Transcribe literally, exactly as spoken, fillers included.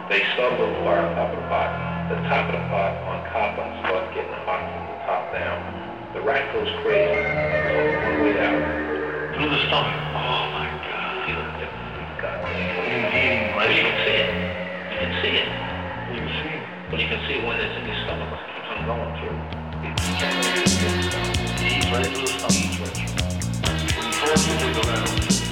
They start a little fire on top of the pot. The top of the pot on copper starts getting hot from the top down. The rat goes crazy. There's only one way out. Through the stomach. Oh my God. Feel it. God. Indeed, But you can see it. You can see it. You can see. But you can see when it's in your stomach, it keeps on going through. You can't really see it. It eats right through the stomach. Eats right through. When you first look around,